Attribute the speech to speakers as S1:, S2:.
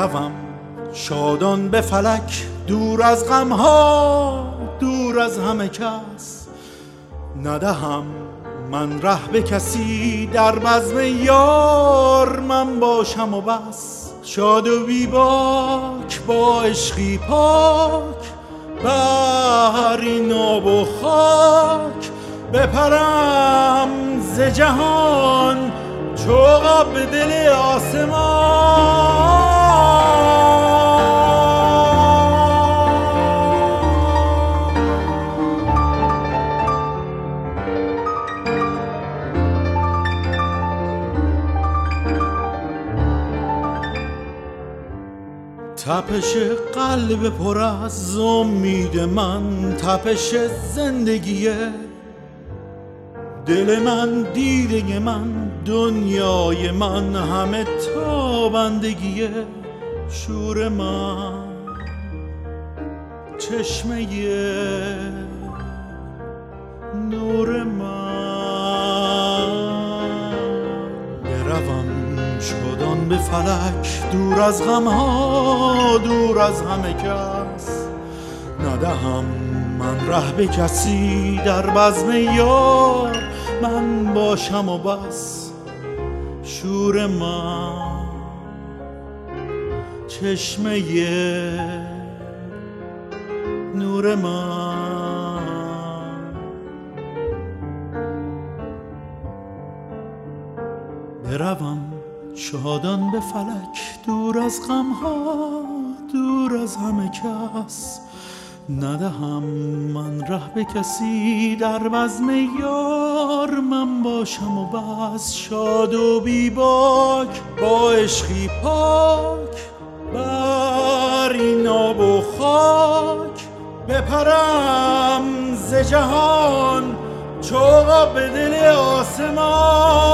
S1: بروم شادان به فلک، دور از غمها، دور از همه کس. ندهم من ره به کسی، در بزم یار من باشم و بس. شاد و بیباک با عشقی پاک، بر این آب و خاک بپرم ز جهان چو عقاب به دل آسمان. تپش قلب پر از امید من، تپش زندگیه. دل من دیده من، دنیای من، همه تابندگیه. شور من چشمه نور من. بروم شادان به فلک، دور از غمها، دور از همه کس. ندهم من ره به کسی، در بزم یار من باشم و بس. شور من چشمه نور من. بروم شادان به فلک، دور از غمها، دور از همه کس. ندهم من ره به کسی، در بزم یار من باشم و بس. شاد و بیباک با عشقی پاک، بر این آب و خاک بپرم ز جهان چو عقاب به دل آسمان.